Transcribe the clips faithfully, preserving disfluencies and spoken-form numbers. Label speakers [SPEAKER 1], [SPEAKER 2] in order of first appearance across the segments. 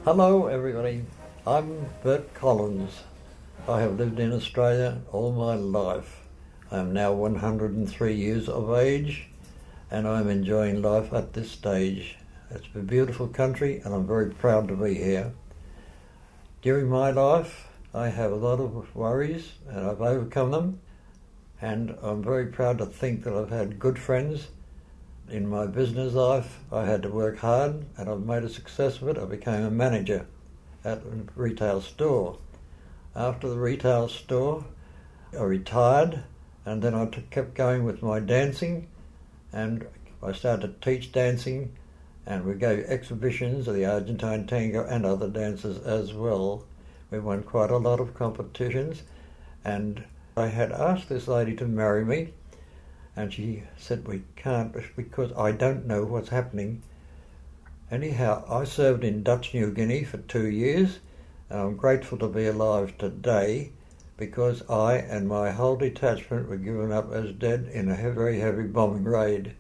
[SPEAKER 1] Hello everybody, I'm Bert Collins. I have lived in Australia all my life. I am now one hundred and three years of age and I'm enjoying life at this stage. It's a beautiful country and I'm very proud to be here. During my life I have a lot of worries and I've overcome them, and I'm very proud to think that I've had good friends. In my business life, I had to work hard and I've made a success of it. I became a manager at a retail store. After the retail store, I retired, and then I t- kept going with my dancing, and I started to teach dancing, and we gave exhibitions of the Argentine tango and other dances as well. We won quite a lot of competitions, and I had asked this lady to marry me, and she said, we can't because I don't know what's happening. Anyhow, I served in Dutch New Guinea for two years, and I'm grateful to be alive today because I and my whole detachment were given up as dead in a very heavy bombing raid.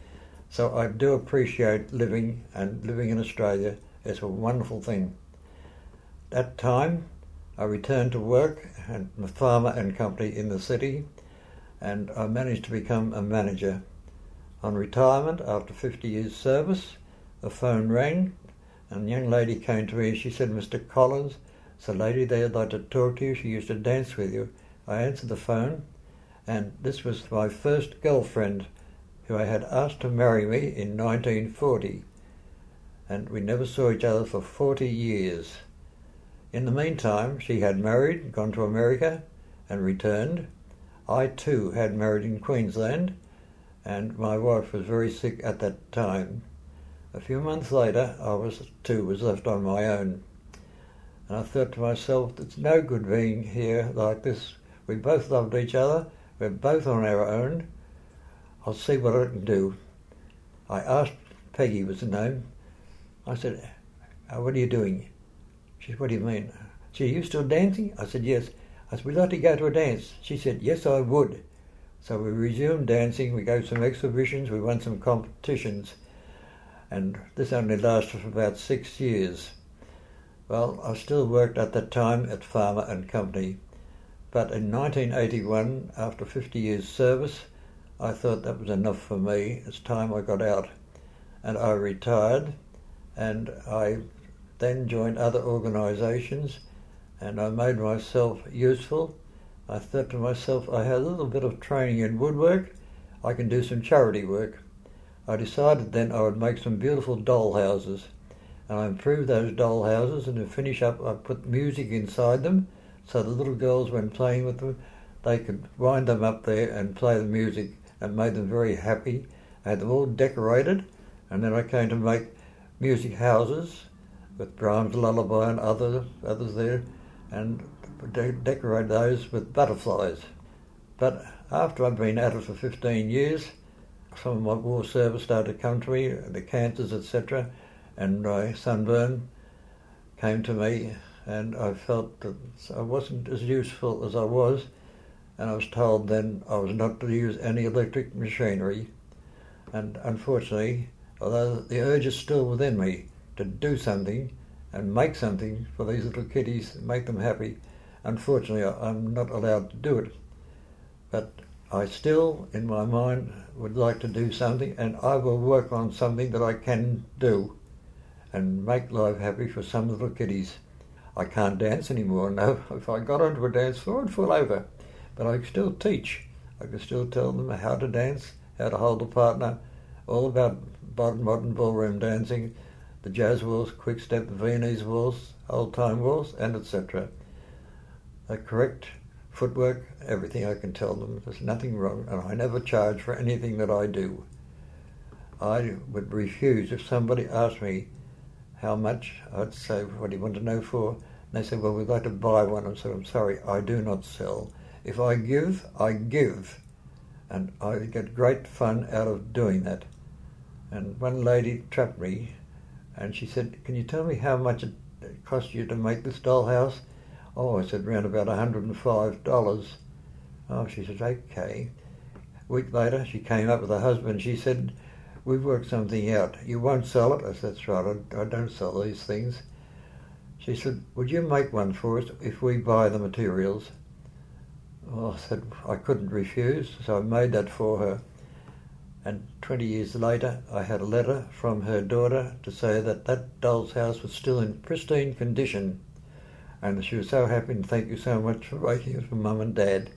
[SPEAKER 1] So I do appreciate living, and living in Australia is a wonderful thing. At that time, I returned to work at Farmer and Company in the city, and I managed to become a manager. On retirement, after fifty years service, the phone rang and a young lady came to me and she said, Mister Collins, it's a lady there I'd like to talk to you. She used to dance with you. I answered the phone, and this was my first girlfriend who I had asked to marry me in nineteen forty, and we never saw each other for forty years. In the meantime, she had married, gone to America and returned. I too had married in Queensland, and my wife was very sick at that time. A few months later, I was too was left on my own, and I thought to myself, it's no good being here like this. We both loved each other. We're both on our own. I'll see what I can do. I asked, Peggy was the name. I said, oh, what are you doing? She said, what do you mean? She said, are you still dancing? I said, yes. I said, we'd like to go to a dance. She said, yes, I would. So we resumed dancing, we go to some exhibitions, we won some competitions, and this only lasted for about six years. Well, I still worked at that time at Farmer and Company, but in nineteen eighty-one, after fifty years service, I thought that was enough for me. It's time I got out, and I retired, and I then joined other organisations, and I made myself useful. I thought to myself, I had a little bit of training in woodwork, I can do some charity work. I decided then I would make some beautiful doll houses, and I improved those doll houses, and to finish up I put music inside them so the little girls, when playing with them, they could wind them up there and play the music, and made them very happy. I had them all decorated, and then I came to make music houses with Brahms' Lullaby and other, others there, and de- decorate those with butterflies. But after I'd been at it for fifteen years, some of my war service started to come to me, the cancers, et cetera, and my sunburn came to me, and I felt that I wasn't as useful as I was, and I was told then I was not to use any electric machinery. And unfortunately, although the urge is still within me to do something and make something for these little kiddies, make them happy, unfortunately I'm not allowed to do it. But I still, in my mind, would like to do something, and I will work on something that I can do and make life happy for some little kiddies. I can't dance anymore. No, if I got onto a dance floor, I'd fall over. But I can still teach. I can still tell them how to dance, how to hold a partner, all about modern ballroom dancing, the jazz waltz, quick step, Viennese waltz, old-time waltz, and et cetera. The correct footwork, everything I can tell them. There's nothing wrong, and I never charge for anything that I do. I would refuse if somebody asked me how much. I'd say, what do you want to know for? And they said, well, we'd like to buy one. I said, I'm sorry, I do not sell. If I give, I give. And I get great fun out of doing that. And one lady trapped me, and she said, can you tell me how much it cost you to make this dollhouse? Oh, I said, around about one hundred and five dollars. Oh, she said, okay. A week later, she came up with her husband. She said, we've worked something out. You won't sell it? I said, that's right, I, I don't sell these things. She said, would you make one for us if we buy the materials? Well, I said I couldn't refuse, so I made that for her. And twenty years later, I had a letter from her daughter to say that that doll's house was still in pristine condition. And she was so happy, and thank you so much for making it for Mum and Dad.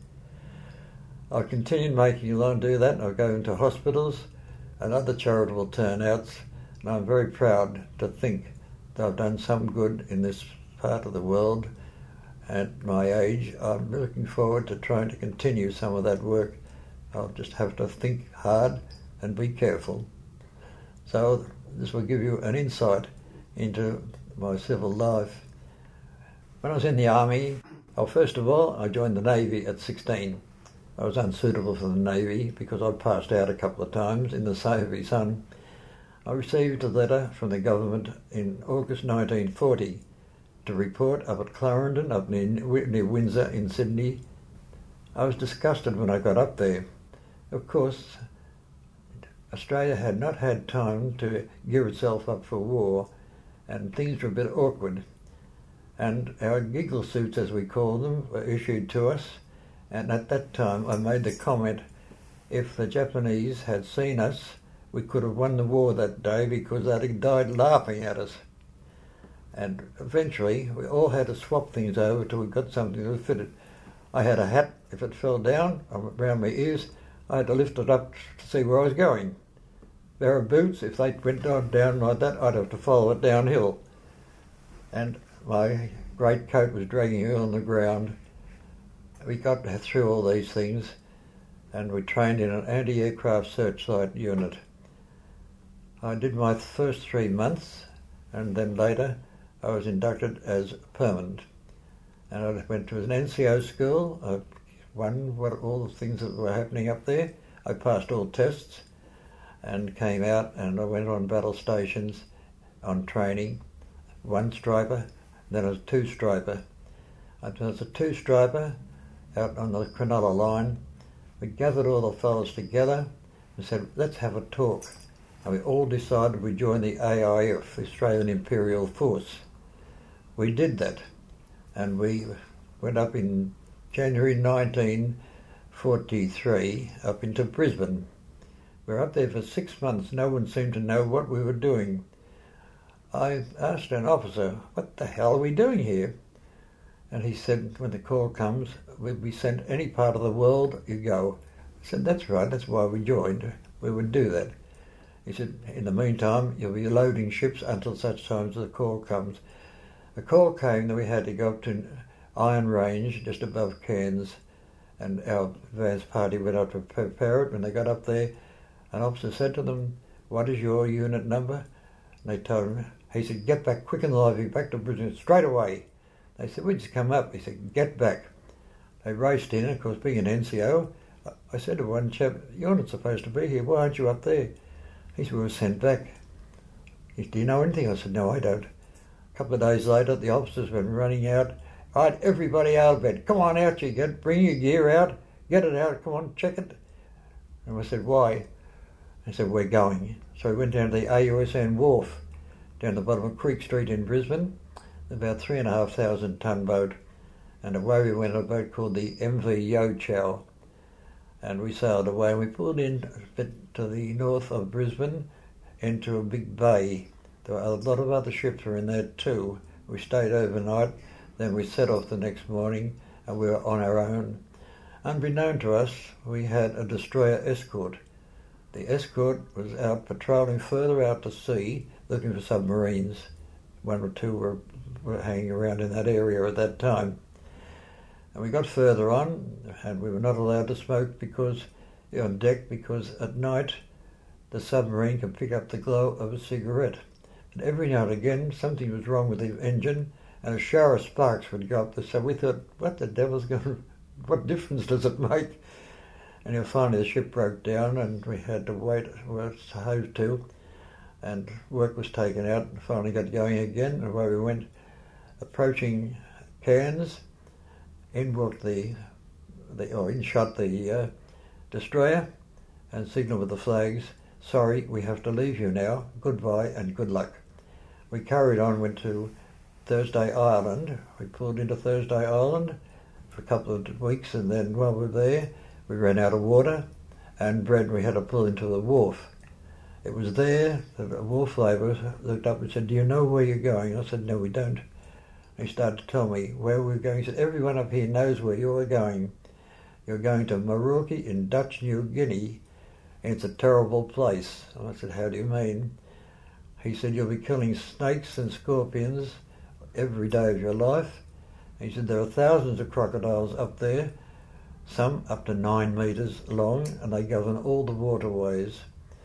[SPEAKER 1] I continued making a lot and do that, and I go into hospitals and other charitable turnouts, and I'm very proud to think that I've done some good in this part of the world. At my age, I'm looking forward to trying to continue some of that work. I'll just have to think hard and be careful. So this will give you an insight into my civil life. When I was in the Army, well, first of all, I joined the Navy at sixteen. I was unsuitable for the Navy because I passed out a couple of times in the Soviet sun. I received a letter from the government in August nineteen forty to report up at Clarendon, up near, near Windsor in Sydney. I was disgusted when I got up there. Of course, Australia had not had time to gear itself up for war, and things were a bit awkward. And our giggle suits, as we call them, were issued to us. And at that time I made the comment, if the Japanese had seen us, we could have won the war that day because they'd have died laughing at us. And eventually we all had to swap things over till we got something that fitted. I had a hat, if it fell down around my ears, I had to lift it up to see where I was going. A pair of boots, if they went down like that, I'd have to follow it downhill. And my great coat was dragging on the ground. We got through all these things, and we trained in an anti-aircraft searchlight unit. I did my first three months, and then later I was inducted as permanent. And I went to an N C O school. I won what, all the things that were happening up there. I passed all tests and came out, and I went on battle stations on training. One striper, then I was two striper. I was a two striper out on the Cronulla line. We gathered all the fellows together and said, let's have a talk. And we all decided we'd join the A I F, the Australian Imperial Force. We did that, and we went up in January nineteen forty-three up into Brisbane. We were up there for six months. No one seemed to know what we were doing. I asked an officer, what the hell are we doing here? And he said, when the call comes, we'll be sent any part of the world, you go. I said, that's right, that's why we joined. We would do that. He said, in the meantime, you'll be loading ships until such time as the call comes. The call came that we had to go up to Iron Range, just above Cairns, and our advance party went up to prepare it. When they got up there, an officer said to them, what is your unit number? And they told him, he said, get back quick and lively, back to Brisbane, straight away. They said, we just come up. He said, get back. They raced in, of course, being an N C O. I said to one chap, you're not supposed to be here, why aren't you up there? He said, we were sent back. He said, do you know anything? I said, no, I don't. A couple of days later, the officers were running out. I had everybody out of bed. Come on out, you get, bring your gear out, get it out, come on, check it. And I said, why? They said, we're going. So we went down to the A U S N wharf, down the bottom of Creek Street in Brisbane, about three and a half thousand ton boat. And away we went on a boat called the M V Yo Chow. And we sailed away, and we pulled in a bit to the north of Brisbane into a big bay. There were a lot of other ships were in there too. We stayed overnight, then we set off the next morning, and we were on our own. Unbeknown to us, we had a destroyer escort. The escort was out patrolling further out to sea, looking for submarines. One or two were, were hanging around in that area at that time. And we got further on, and we were not allowed to smoke because on deck because at night the submarine can pick up the glow of a cigarette. And every now and again something was wrong with the engine, and a shower of sparks would go up there. So we thought, what the devil's going to, what difference does it make? And then finally the ship broke down, and we had to wait, we were hove to, and work was taken out, and finally got going again, and away we went, approaching Cairns. In walked the, the or in shot the uh, destroyer, and signalled with the flags, sorry, we have to leave you now, goodbye and good luck. We carried on, went to Thursday Island. We pulled into Thursday Island for a couple of weeks, and then while we were there, we ran out of water and bread. We had to pull into the wharf. It was there that a wharf labourer looked up and said, "Do you know where you're going?" I said, "No, we don't." He started to tell me where we were going. He said, "Everyone up here knows where you're going. You're going to Maroke in Dutch New Guinea, and it's a terrible place." And I said, "How do you mean?" He said, "You'll be killing snakes and scorpions every day of your life." He said, "There are thousands of crocodiles up there, some up to nine metres long, and they govern all the waterways."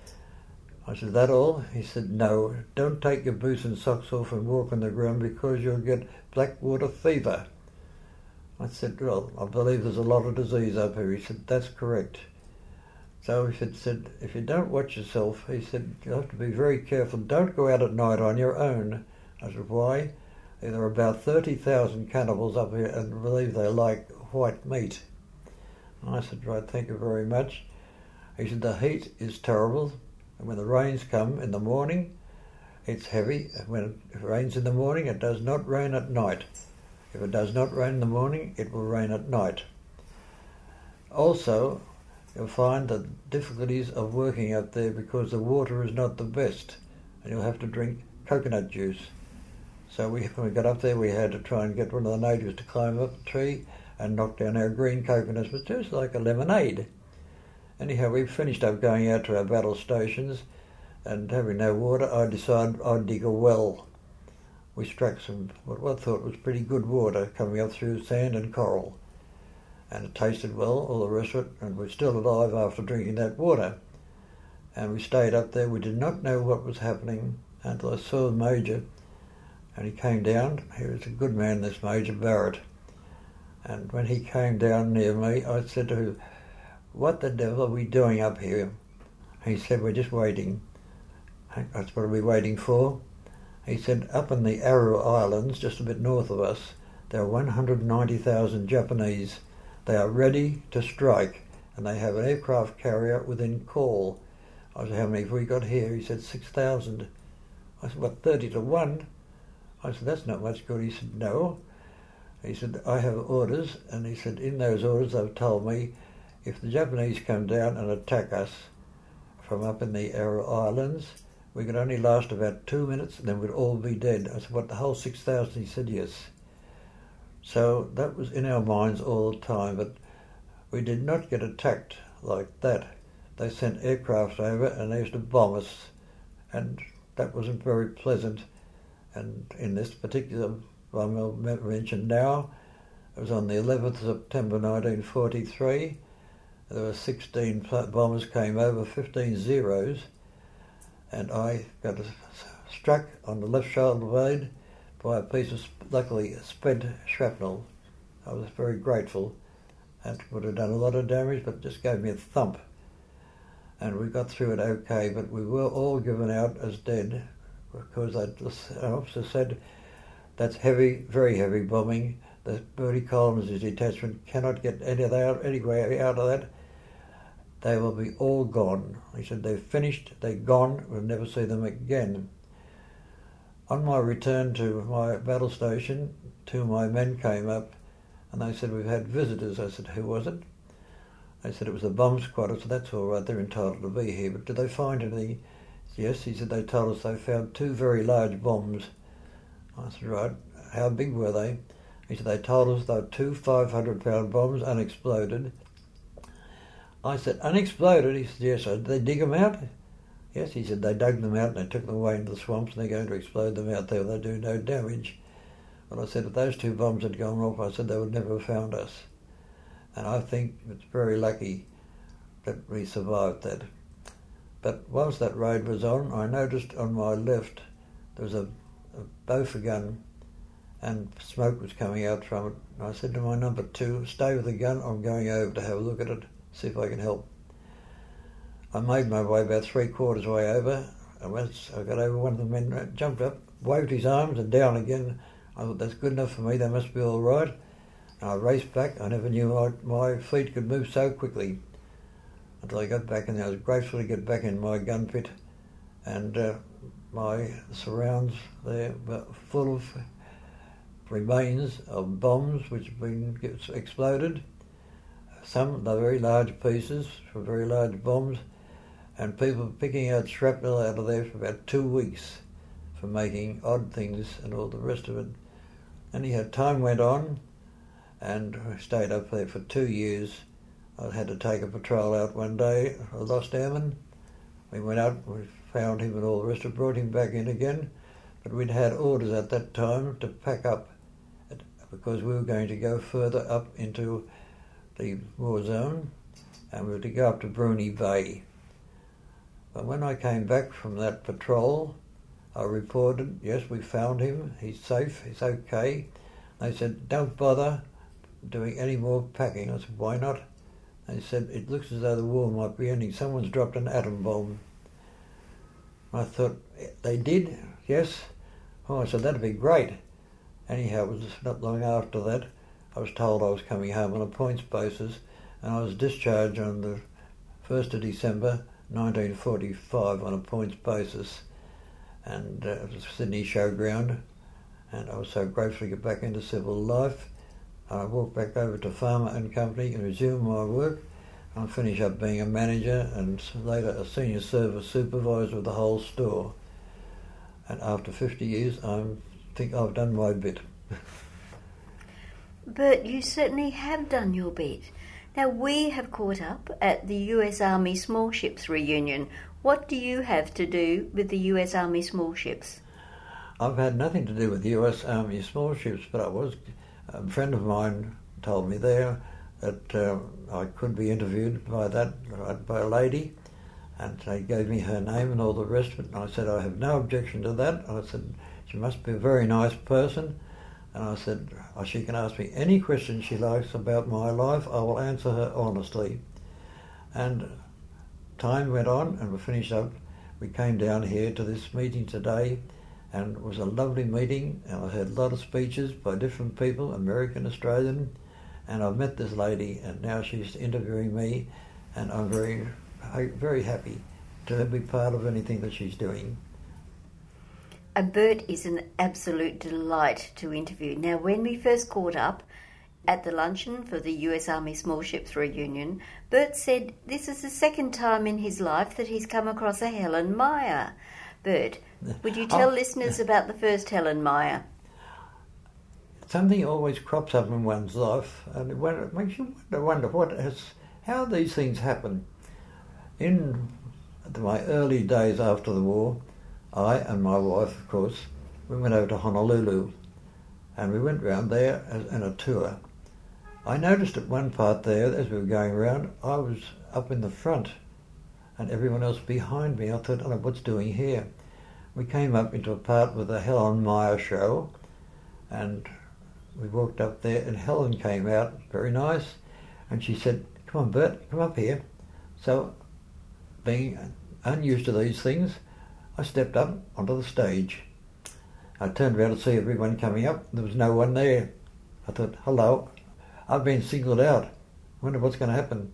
[SPEAKER 1] I said, "That all?" He said, "No, don't take your boots and socks off and walk on the ground because you'll get black water fever." I said, "Well, I believe there's a lot of disease up here." He said, "That's correct." So he said, said, "If you don't watch yourself," he said, "you have to be very careful. Don't go out at night on your own." I said, "Why?" There are about thirty thousand cannibals up here and believe they like white meat. I said, "Right, thank you very much." He said, "The heat is terrible, and when the rains come in the morning, it's heavy. When it rains in the morning, it does not rain at night. If it does not rain in the morning, it will rain at night. Also, you'll find the difficulties of working out there because the water is not the best, and you'll have to drink coconut juice." So we, when we got up there, we had to try and get one of the natives to climb up the tree and knock down our green coconuts, which was like a lemonade. Anyhow, we finished up going out to our battle stations, and having no water, I decided I'd dig a well. We struck some, what I thought was pretty good water coming up through sand and coral. And it tasted well, all the rest of it, and we're still alive after drinking that water. And we stayed up there. We did not know what was happening until I saw the Major, and he came down. He was a good man, this Major Barrett. And when he came down near me, I said to him, "What the devil are we doing up here?" He said, "We're just waiting." "That's what are we waiting for?" He said, "Up in the Aru Islands, just a bit north of us, there are one hundred ninety thousand Japanese. They are ready to strike, and they have an aircraft carrier within call." I said, "How many have we got here?" He said, six thousand. I said, "What, thirty to one? I said, "That's not much good." He said, "No." He said, "I have orders," and he said, "In those orders they've told me if the Japanese come down and attack us from up in the Aru Islands, we could only last about two minutes and then we'd all be dead." I said, "What, the whole six thousand? He said, "Yes." So that was in our minds all the time, but we did not get attacked like that. They sent aircraft over and they used to bomb us, and that wasn't very pleasant. And in this particular one I'll mention now, it was on the eleventh of September nineteen forty-three. There were sixteen bombers came over, fifteen Zeros, and I got struck on the left shoulder blade by a piece of, luckily, spent shrapnel. I was very grateful. That would have done a lot of damage, but it just gave me a thump. And we got through it okay, but we were all given out as dead because an officer said, "That's heavy, very heavy bombing. The Bertie Collins' detachment cannot get any of that, anywhere out of that. They will be all gone." He said, "They're finished, they're gone, we'll never see them again." On my return to my battle station, two of my men came up and they said, "We've had visitors." I said, "Who was it?" They said, "It was the bomb squad." I said, "That's all right, they're entitled to be here, but did they find anything?" "Yes," he said, "they told us they found two very large bombs." I said, "Right, how big were they?" He said, "They told us they were two five hundred pound bombs, unexploded." I said, "Unexploded?" He said, "Yes." Did they dig them out? "Yes," he said, "they dug them out and they took them away into the swamps and they're going to explode them out there. They do no damage." But I said, if those two bombs had gone off, I said, they would never have found us. And I think it's very lucky that we survived that. But whilst that raid was on, I noticed on my left there was a, a Bofor gun and smoke was coming out from it. And I said to my number two, "Stay with the gun, I'm going over to have a look at it, see if I can help." I made my way about three quarters way over, and once I got over, one of the men jumped up, waved his arms and down again. I thought, that's good enough for me, they must be all right. And I raced back. I never knew my, my feet could move so quickly until I got back, and I was grateful to get back in my gun pit, and uh, my surrounds there were full of remains of bombs which have been exploded. Some are very large pieces, for very large bombs, and people picking out shrapnel out of there for about two weeks for making odd things and all the rest of it. Anyhow, time went on, and I stayed up there for two years. I had to take a patrol out one day, a lost airman. We went out, we found him and all the rest of it, brought him back in again, but we'd had orders at that time to pack up because we were going to go further up into the war zone, and we were to go up to Bruny Bay. But when I came back from that patrol, I reported, yes, we found him, he's safe, he's okay. They said, don't bother doing any more packing. I said, why not? They said, it looks as though the war might be ending. Someone's dropped an atom bomb. I thought, they did? Yes? Oh, I said, that'd be great. Anyhow, it was not long after that, I was told I was coming home on a points basis, and I was discharged on the first of December nineteen forty-five on a points basis, and uh, it was Sydney Showground, and I was so grateful to get back into civil life. I walked back over to Farmer and Company and resumed my work. I finished up being a manager and later a senior service supervisor of the whole store. And after fifty years, I think I've done my bit.
[SPEAKER 2] But you certainly have done your bit. Now, we have caught up at the U S Army Small Ships reunion. What do you have to do with the U S Army Small Ships?
[SPEAKER 1] I've had nothing to do with the U S Army Small Ships, but I was, a friend of mine told me there that uh, I could be interviewed by that, by a lady, and they gave me her name and all the rest of it, and I said, I have no objection to that. I said, she must be a very nice person. And I said, oh, she can ask me any question she likes about my life. I will answer her honestly. And time went on and we finished up. We came down here to this meeting today, and it was a lovely meeting, and I heard a lot of speeches by different people, American, Australian, and I've met this lady, and now she's interviewing me, and I'm very, very happy to be part of anything that she's doing.
[SPEAKER 2] And Bert is an absolute delight to interview. Now, when we first caught up at the luncheon for the U S Army Small Ships reunion, Bert said this is the second time in his life that he's come across a Helen Meyer. Bert, would you tell oh, listeners about the first Helen Meyer?
[SPEAKER 1] Something always crops up in one's life, and it makes you wonder, wonder what has, how these things happen. In my early days after the war, I and my wife, of course, we went over to Honolulu, and we went round there as, in a tour. I noticed at one part there, as we were going around, I was up in the front and everyone else behind me. I thought, oh, what's doing here? We came up into a part with the Helen Meyer show, and we walked up there, and Helen came out, very nice, and she said, come on, Bert, come up here. So, being unused to these things, I stepped up onto the stage. I turned around to see everyone coming up. There was no one there. I thought, hello, I've been singled out. I wonder what's going to happen.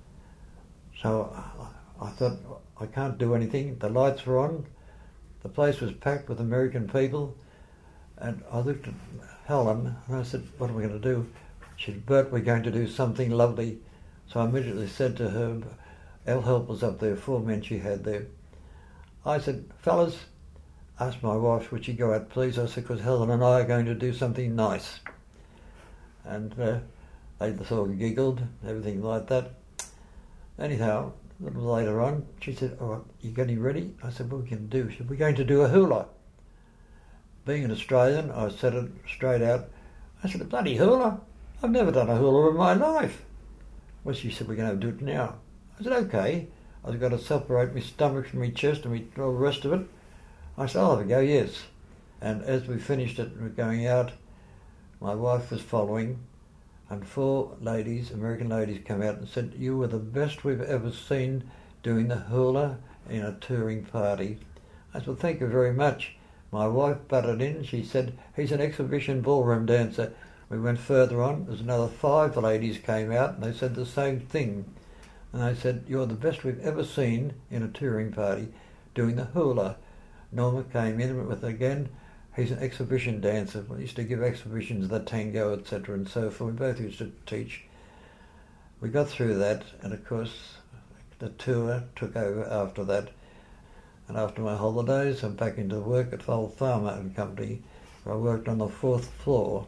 [SPEAKER 1] So I thought, I can't do anything. The lights were on. The place was packed with American people. And I looked at Helen and I said, what are we going to do? She said, Bert, we're going to do something lovely. So I immediately said to her, our help was up there, four men she had there. I said, fellas, asked my wife, would she go out, please? I said, because Helen and I are going to do something nice. And uh, they sort of giggled, everything like that. Anyhow, a little later on, she said, all right, you getting ready? I said, what are we going to do? She said, we're going to do a hula. Being an Australian, I said it straight out. I said, a bloody hula? I've never done a hula in my life. Well, she said, we're going to do it now. I said, okay. I've got to separate my stomach from my chest and me, all the rest of it. I said, I'll have a go, yes. And as we finished it and we were going out, my wife was following, and four ladies, American ladies, came out and said, you were the best we've ever seen doing the hula in a touring party. I said, well, thank you very much. My wife butted in. She said, he's an exhibition ballroom dancer. We went further on. There's another five ladies came out, and they said the same thing. And they said, you're the best we've ever seen in a touring party doing the hula. Norma came in with again He's an exhibition dancer. We used to give exhibitions, the tango, et cetera, and so forth. We both used to teach. We got through that, and of course, the tour took over after that. And after my holidays, I'm back into work at Old Farmer and Company, where I worked on the fourth floor.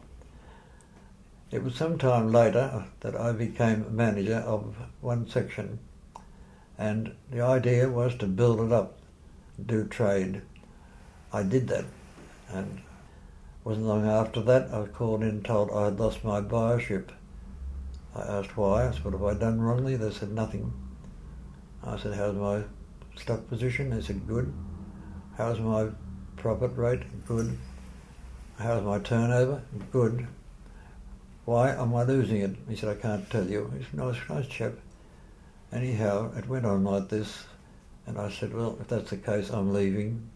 [SPEAKER 1] It was some time later that I became manager of one section, and the idea was to build it up, do trade. I did that, and wasn't long after that I was called in and told I had lost my buyership. I asked why. I said, what have I done wrongly? They said nothing. I said, how's my stock position? They said, good. How's my profit rate? Good. How's my turnover? Good. Why am I losing it? He said, I can't tell you. He's a nice, nice chap. Anyhow, it went on like this, and I said, well, if that's the case, I'm leaving.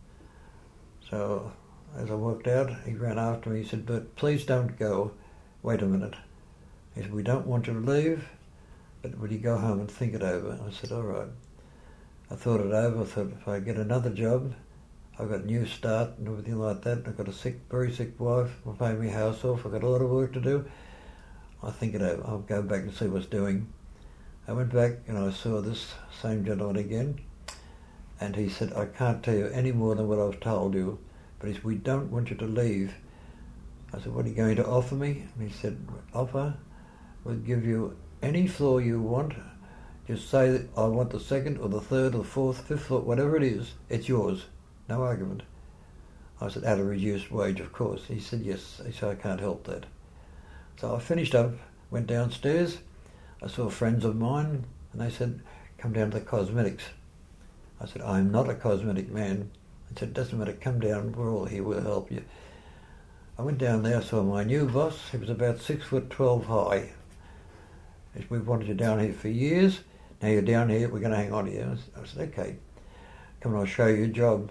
[SPEAKER 1] So as I walked out, he ran after me. He said, but please don't go. Wait a minute. He said, we don't want you to leave, but would you go home and think it over? I said, all right. I thought it over. I thought, if I get another job, I've got a new start and everything like that. I've got a sick, very sick wife. I'll pay my house off. I've got a lot of work to do. I think it over. I'll go back and see what's doing. I went back and I saw this same gentleman again, and he said, I can't tell you any more than what I've told you, but he said, we don't want you to leave. I said, what are you going to offer me? And he said, offer? We'll give you any floor you want. Just say that I want the second or the third or the fourth, fifth floor, whatever it is, it's yours. No argument. I said, at a reduced wage, of course. He said, yes. He said, I can't help that. So I finished up, went downstairs. I saw friends of mine, and they said, come down to the cosmetics. I said, I'm not a cosmetic man. They said, doesn't matter, come down, we're all here, we'll help you. I went down there, saw my new boss. He was about six foot twelve high. He said, we've wanted you down here for years. Now you're down here, we're going to hang on to you. I said, okay, come on, I'll show you a job.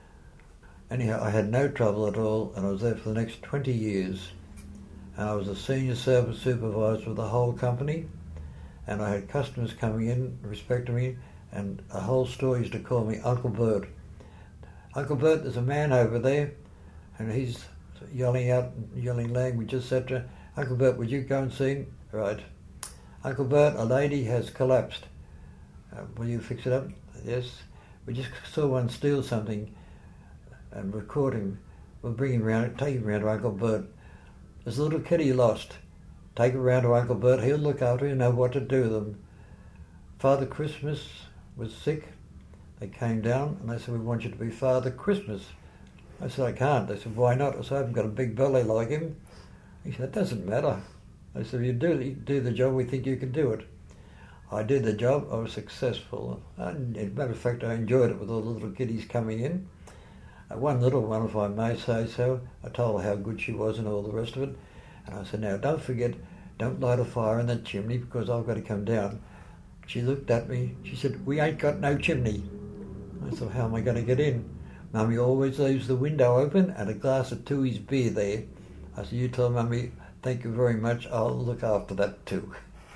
[SPEAKER 1] Anyhow, I had no trouble at all, and I was there for the next twenty years. And I was a senior service supervisor of the whole company, and I had customers coming in, respecting me, and a whole store used to call me Uncle Bert. Uncle Bert, there's a man over there, and he's yelling out, yelling language, et cetera. Uncle Bert, would you go and see him? Right. Uncle Bert, a lady has collapsed. Uh, will you fix it up? Yes. We just saw one steal something and record him. We'll bring him round, take him round to Uncle Bert. There's a little kid he lost. Take him round to Uncle Bert. He'll look after him, know what to do with them. Father Christmas was sick. They came down and they said, we want you to be Father Christmas. I said, I can't. They said, why not? I said, I haven't got a big belly like him. He said, it doesn't matter. I said, if you do, you do the job, we think you can do it. I did the job. I was successful. And as a matter of fact, I enjoyed it with all the little kiddies coming in. Uh, one little one, if I may say so, I told her how good she was and all the rest of it. And I said, now, don't forget, don't light a fire in that chimney because I've got to come down. She looked at me. She said, we ain't got no chimney. I said, how am I going to get in? Mummy always leaves the window open and a glass of Tooheys beer there. I said, you tell Mummy, thank you very much. I'll look after that too.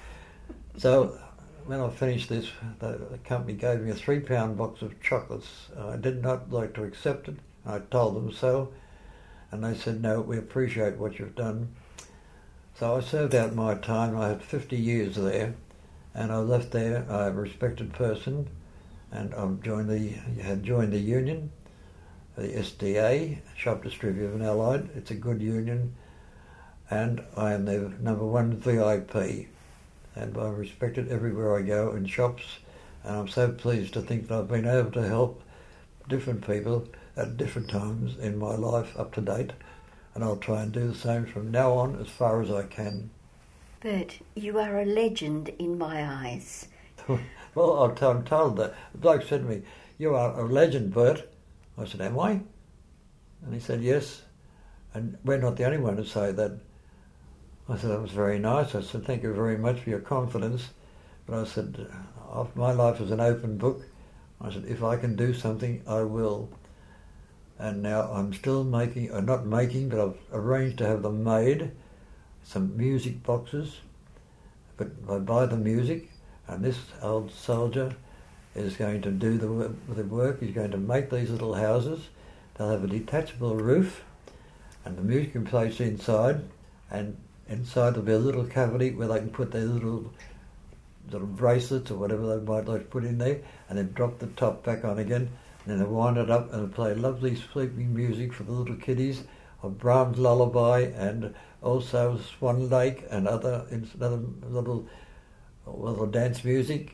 [SPEAKER 1] So when I finished this, the, the company gave me a three pound box of chocolates. I did not like to accept it. I told them so. And they said, no, we appreciate what you've done. So I served out my time. I had fifty years there. And I left there. I'm a respected person. And I joined the, had joined the union, the S D A, Shop Distributive and Allied. It's a good union. And I am their number one V I P. And I'm respected everywhere I go in shops. And I'm so pleased to think that I've been able to help different people at different times in my life up to date. And I'll try and do the same from now on as far as I can.
[SPEAKER 2] Bert, you are a legend in my eyes.
[SPEAKER 1] Well, I'm told, told that. The bloke said to me, you are a legend, Bert. I said, am I? And he said, yes. And we're not the only one to say that. I said, that was very nice. I said, thank you very much for your confidence. But I said, my life is an open book. I said, if I can do something, I will. And now I'm still making, or not making, but I've arranged to have them made, some music boxes. But I buy the music, and this old soldier is going to do the, the work. He's going to make these little houses. They'll have a detachable roof, and the music can place inside, and inside there'll be a little cavity where they can put their little little bracelets or whatever they might like to put in there, and then drop the top back on again, and then they wind it up and play lovely sleeping music for the little kiddies of Brahms' Lullaby and also Swan Lake and other, other little, little dance music.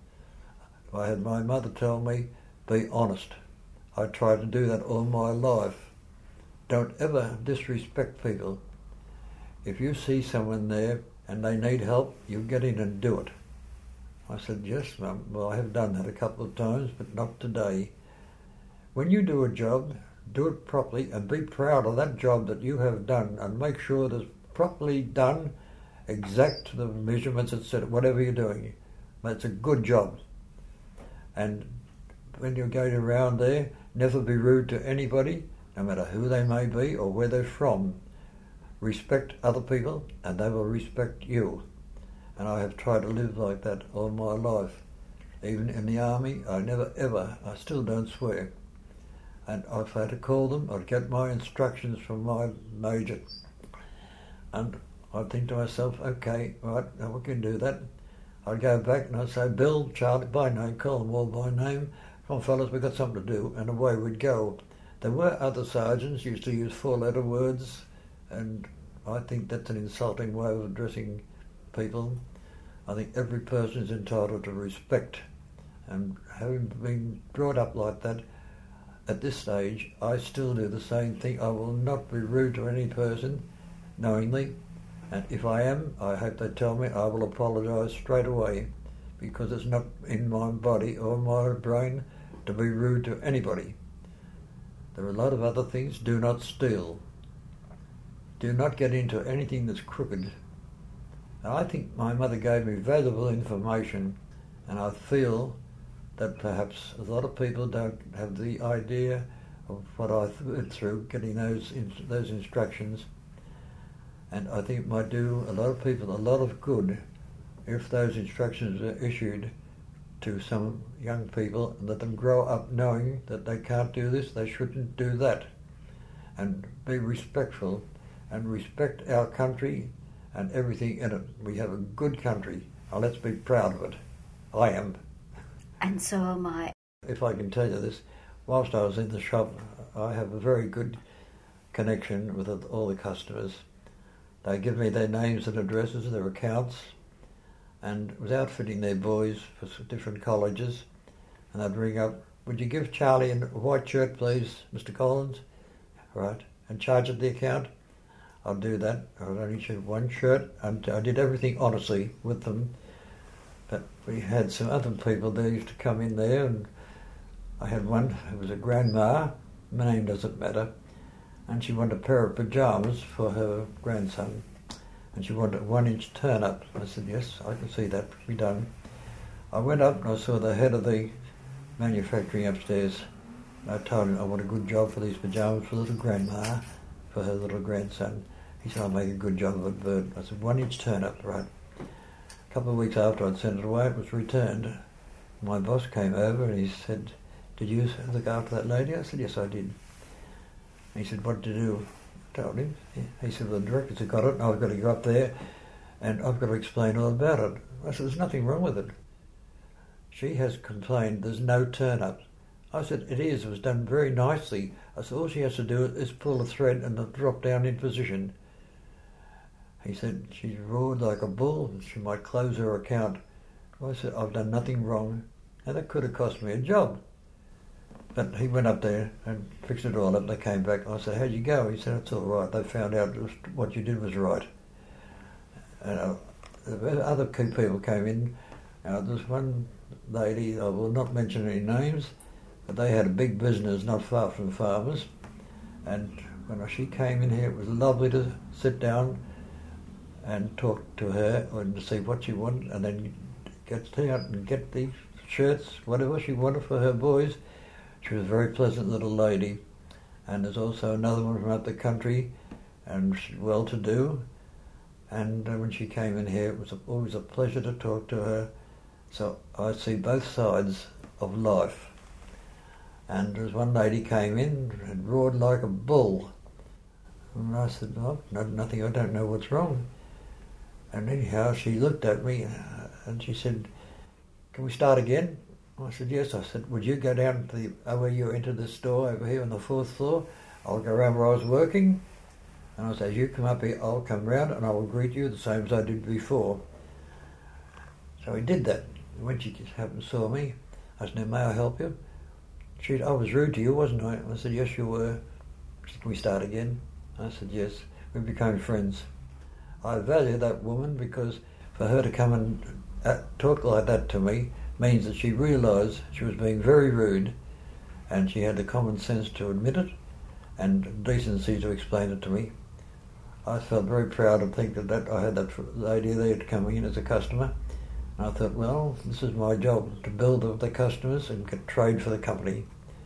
[SPEAKER 1] I had my mother tell me, be honest. I tried to do that all my life. Don't ever disrespect people. If you see someone there and they need help, you get in and do it. I said, yes, Mum. Well, I have done that a couple of times, but not today. When you do a job, do it properly and be proud of that job that you have done and make sure it is properly done, exact to the measurements, et cetera, whatever you're doing. That's a good job. And when you're going around there, never be rude to anybody, no matter who they may be or where they're from. Respect other people and they will respect you. And I have tried to live like that all my life. Even in the army, I never ever, I still don't swear. And if I had to call them, I'd get my instructions from my major. And I'd think to myself, okay, right, now we can do that. I'd go back and I'd say, Bill, Charlie, by name, call them all by name. Come on, fellas, we've got something to do. And away we'd go. There were other sergeants who used to use four-letter words, and I think that's an insulting way of addressing people. I think every person is entitled to respect. And having been brought up like that, at this stage, I still do the same thing. I will not be rude to any person, knowingly. And if I am, I hope they tell me, I will apologise straight away, because it's not in my body or my brain to be rude to anybody. There are a lot of other things. Do not steal. Do not get into anything that's crooked. And I think my mother gave me valuable information, and I feel that perhaps a lot of people don't have the idea of what I went through getting those in, those instructions. And I think it might do a lot of people a lot of good if those instructions are issued to some young people and let them grow up knowing that they can't do this, they shouldn't do that. And be respectful and respect our country and everything in it. We have a good country. Now let's be proud of it. I am.
[SPEAKER 2] And so am I.
[SPEAKER 1] If I can tell you this, whilst I was in the shop, I have a very good connection with all the customers. They give me their names and addresses, their accounts, and was outfitting their boys for different colleges, and I'd ring up, would you give Charlie a white shirt, please, Mister Collins? Right, and charge at the account? I'll do that. I'd only shoot one shirt, and I did everything honestly with them. But we had some other people that used to come in there, and I had one who was a grandma, my name doesn't matter, and she wanted a pair of pyjamas for her grandson, and she wanted a one-inch turn-up. I said, yes, I can see that be done. I went up and I saw the head of the manufacturing upstairs. I told him I want a good job for these pyjamas for little grandma, for her little grandson. He said, I'll make a good job of it, Bert. I said, one-inch turn-up, right. A couple of weeks after I'd sent it away, it was returned. My boss came over and he said, did you look after that lady? I said, yes, I did. He said, what did you do? I told him. He said, well, the directors have got it, and I've got to go up there, and I've got to explain all about it. I said, there's nothing wrong with it. She has complained there's no turn-up. I said, it is. It was done very nicely. I said, all she has to do is pull the thread and it'll drop down in position. He said, she's roared like a bull. She might close her account. I said, I've done nothing wrong, and it could have cost me a job. But he went up there and fixed it all up. They came back. I said, how'd you go? He said, it's all right. They found out what you did was right. And uh, other key people came in. Uh, there was one lady, I will not mention any names, but they had a big business not far from farmers. And when she came in here, it was lovely to sit down and talk to her and to see what she wanted, and then get out and get the shirts, whatever she wanted for her boys. She was a very pleasant little lady. And there's also another one from out the country, and she's well-to-do. And uh, when she came in here, it was a, always a pleasure to talk to her. So I see both sides of life. And there was one lady came in and roared like a bull. And I said, oh, no, nothing, I don't know what's wrong. And anyhow, she looked at me uh, and she said, can we start again? I said, yes. I said, would you go down to the, over you enter the store over here on the fourth floor? I'll go around where I was working. And I said, as you come up here, I'll come round and I will greet you the same as I did before. So he did that. When she just happened saw me, I said, may I help you? She said, I was rude to you, wasn't I? I said, yes, you were. She said, can we start again? I said, yes. We became friends. I value that woman because for her to come and uh, talk like that to me means that she realised she was being very rude, and she had the common sense to admit it and decency to explain it to me. I felt very proud and think that, that I had that lady there coming in as a customer. And I thought, well, this is my job, to build the, the customers and get trade for the company.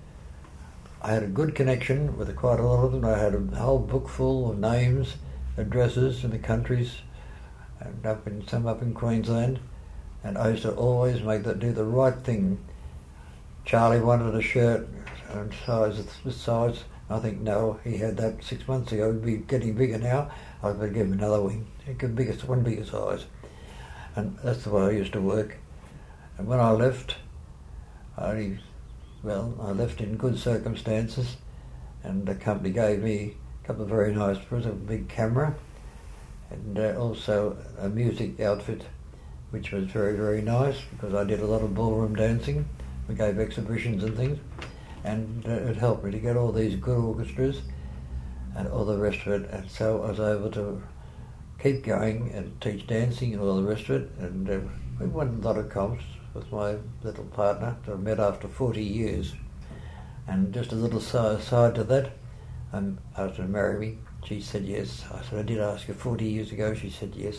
[SPEAKER 1] I had a good connection with quite a lot of them. I had a whole book full of names, addresses in the countries, and up in some up in Queensland, and I used to always make that do the right thing. Charlie wanted a shirt and size this size. I think no, he had that six months ago. He'd be getting bigger now. I better give him another one. He could biggest one bigger size, and that's the way I used to work. And when I left, I only, well, I left in good circumstances, and the company gave me a couple of very nice presents, a big camera, and uh, also a music outfit, which was very, very nice because I did a lot of ballroom dancing. We gave exhibitions and things, and uh, it helped me to get all these good orchestras and all the rest of it. And so I was able to keep going and teach dancing and all the rest of it. And uh, we won a lot of comps with my little partner that I met after forty years. And just a little side, side to that, Um, asked her to marry me. She said yes. I said, I did ask her forty years ago. She said yes.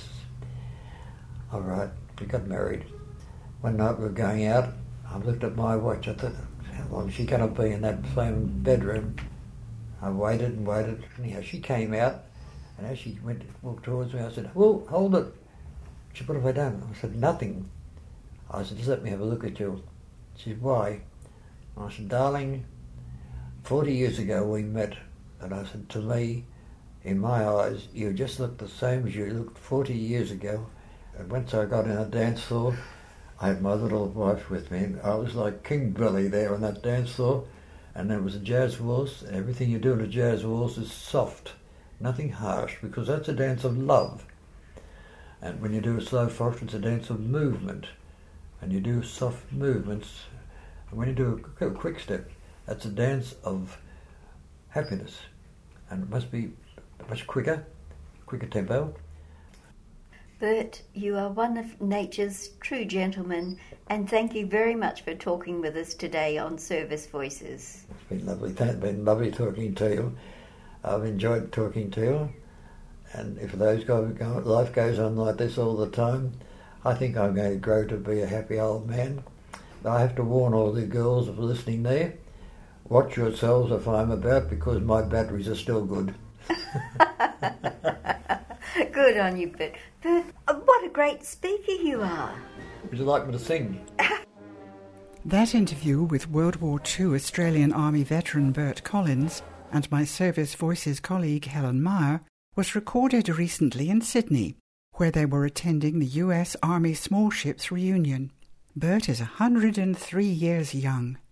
[SPEAKER 1] All right, we got married. One night we were going out. I looked at my watch. I thought, how long is she going to be in that same bedroom? I waited and waited. Anyhow, she came out, and as she went to walk towards me, I said, whoa, hold it. She said, what have I done? I said, nothing. I said, just let me have a look at you. She said, why? I said, darling, forty years ago we met. And I said, to me, in my eyes, you just look the same as you looked forty years ago. And once I got in a dance floor, I had my little wife with me, and I was like King Billy there on that dance floor. And there was a jazz waltz. Everything you do in a jazz waltz is soft, nothing harsh, because that's a dance of love. And when you do a slow fox, it's a dance of movement. And you do soft movements. And when you do a quick step, that's a dance of happiness, and it must be much quicker, quicker tempo.
[SPEAKER 2] Bert, you are one of nature's true gentlemen, and thank you very much for talking with us today on Service Voices.
[SPEAKER 1] It's been lovely. It's been lovely talking to you. I've enjoyed talking to you, and if those go, go, life goes on like this all the time, I think I'm going to grow to be a happy old man. But I have to warn all the girls of listening there. Watch yourselves if I'm about, because my batteries are still good.
[SPEAKER 2] Good on you, Bert. Bert, what a great speaker you are.
[SPEAKER 1] Would you like me to sing?
[SPEAKER 3] That interview with World War Two Australian Army veteran Bert Collins and my Service Voices colleague Helen Meyer was recorded recently in Sydney, where they were attending the U S Army Small Ships reunion. Bert is one hundred and three years young.